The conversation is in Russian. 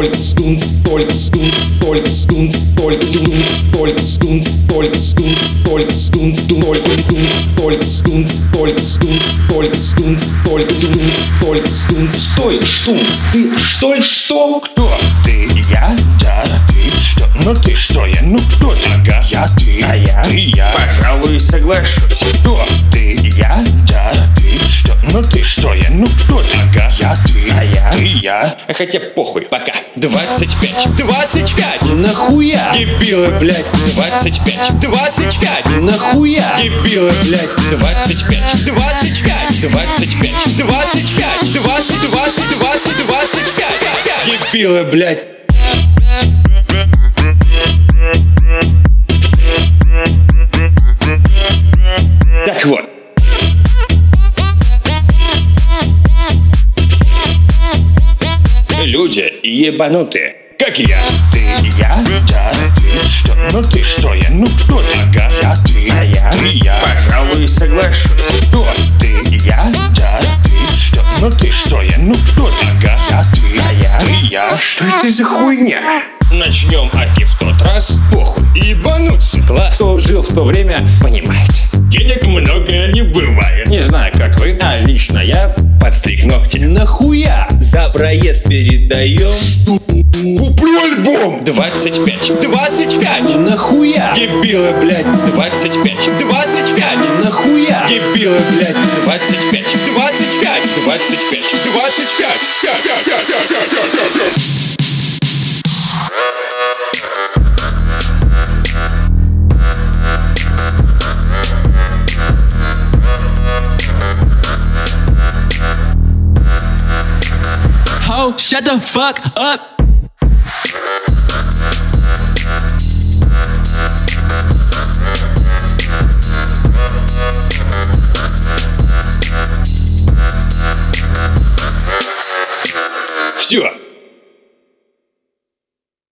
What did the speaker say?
Стой, штунц, ты что ли что? Кто? Ты? Я? Да. Ты что? Ну ты что? Я? Ну кто ты? Ага. Я, ты. А я? Ты, я. Пожалуй, соглашусь. Кто? Ты? Я? Да. Ты что? Ну ты что? Я? Ну кто ты? Ага. Я, ты. А я? Ты, я. Хотя похуй, пока. 25. 25. Нахуя? Дебилы, блядь. 25. 25. Нахуя? Дебилы, блядь. 25. 25. 25. 25. 20, 20, 20, 25. Дебилы, блядь. Так вот. Люди ебанутые, как и я. Ты, я, да, ты что? Ну ты что? Я, ну кто ты? Ага. Я, ты, а я, ты, я. Пожалуй, соглашусь. Кто? Ты, я, да, ты что? Ну ты что? Я, ну кто ты? Ага. Я, ты, а я, ты, я. Что это за хуйня? Начнем аки в тот раз. Похуй, ебануться. Класс. Кто жил в то время, понимает. Денег много не бывает. Не знаю, как вы, а лично я подстриг ногти. Нахуя? За проезд передаем. Куплю альбом. 25. 25. Нахуя? Дебилы, блядь. 25. 25. Нахуя? Дебилы, блядь. 25. 25. 25. 25. Oh, shut the fuck up. Все.